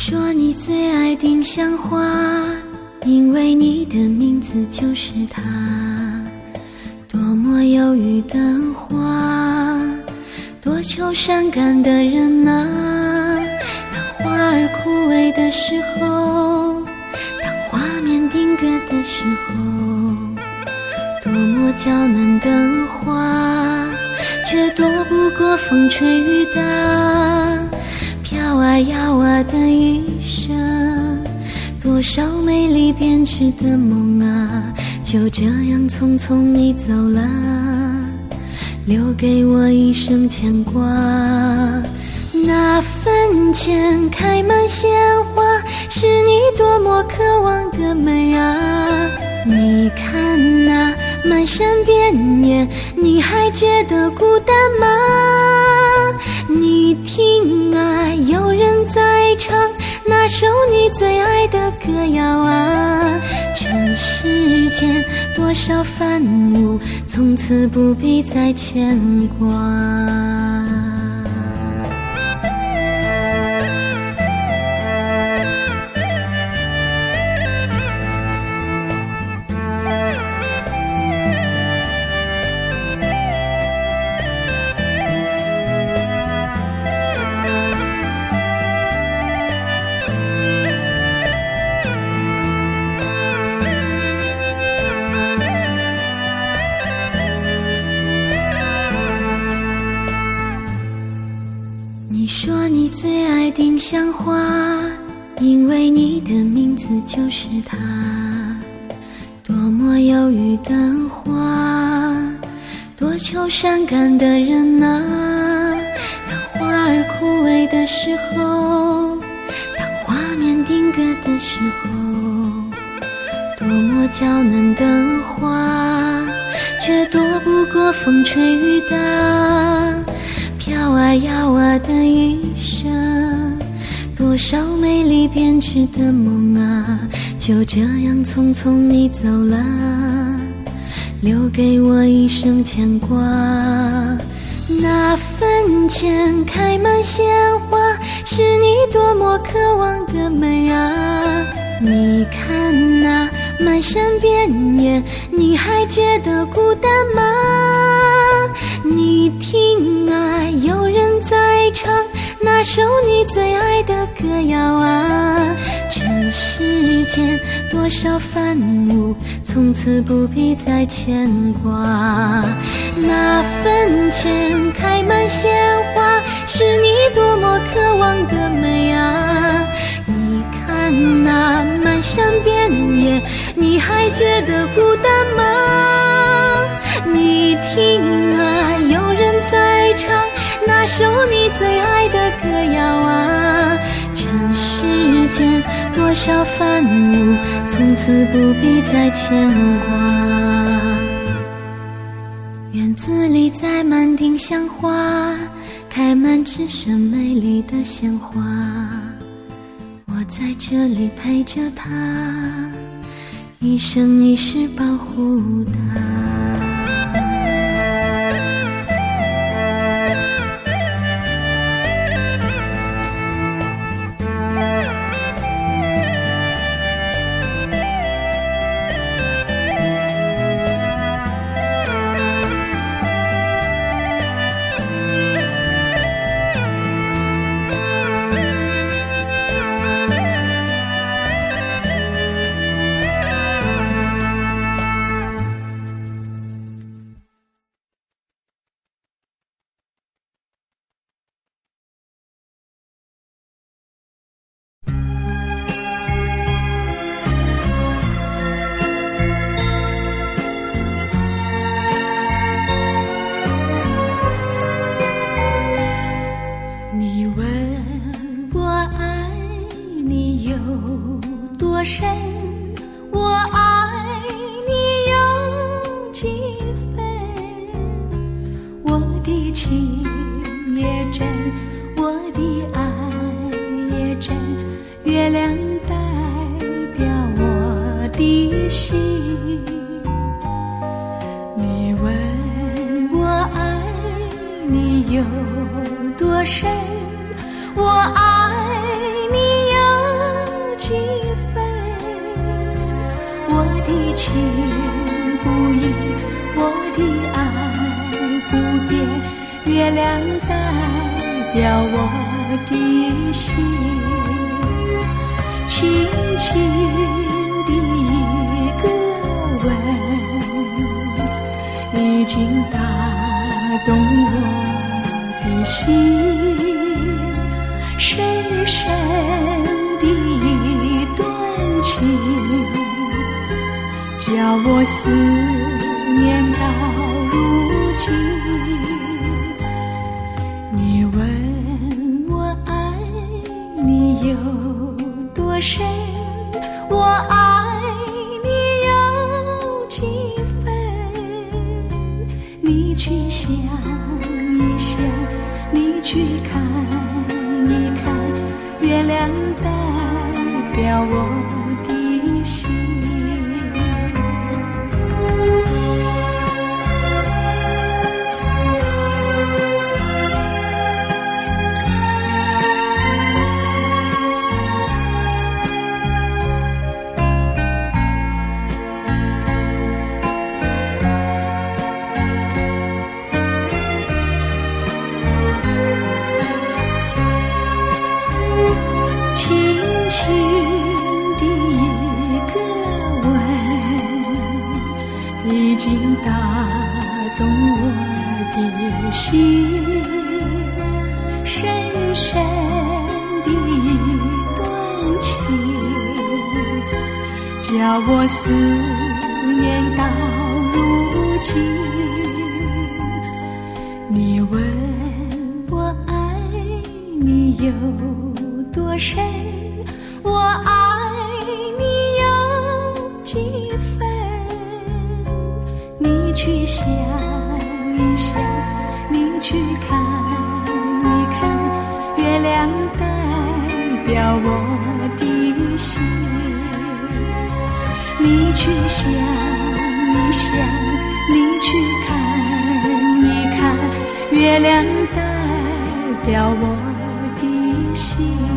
说你最爱丁香花，因为你的名字就是它。多么忧郁的花，多愁善感的人啊。当花儿枯萎的时候，当画面定格的时候，多么娇嫩的花，却躲不过风吹雨打。飘啊摇啊的一生，多少美丽编织的梦啊，就这样匆匆你走了，留给我一生牵挂。那坟前开满鲜花，是你多么渴望的美啊。你看那满山遍野，你还觉得孤单吗？你听啊，有人在唱那首你最爱的歌谣啊。尘世间多少烦恼，从此不必再牵挂。说你最爱丁香花，因为你的名字就是它。多么忧郁的花，多愁善感的人啊。当花儿枯萎的时候，当画面定格的时候，多么娇嫩的花，却躲不过风吹雨打。飘啊摇啊的一生，多少美丽编织的梦啊，就这样匆匆你走了，留给我一生牵挂。那坟前开满鲜花，是你多么渴望的美啊。你看那满山遍野，你还觉得孤单吗？你听啊，有人在唱那首你最爱的歌谣啊。尘世间多少烦恼，从此不必再牵挂。那坟前开满鲜花，是你多么渴望的美啊。你看那满山遍野，你还觉得孤单吗？你听啊，有人在唱那首你最爱的歌谣啊。尘世间多少烦恼，从此不必再牵挂。院子里栽满丁香花，开满只剩美丽的鲜花。我在这里陪着她，一生一世保护她。 有多深，我爱你有几分。我的情不移，我的爱不变，月亮代表我的心，轻轻的一个吻，已经打动我的心，深深的一段情，叫我思念到如今。你问我爱你有多深，我爱你有几分，你去想一想，你去看一看，月亮代表我的心。已经打动我的心，深深的一段情，叫我思念到如今。你问我爱你有多深，我爱你有几分，你去想一想，你去看一看，月亮代表我的心。你去想一想，你去看一看，月亮代表我的心。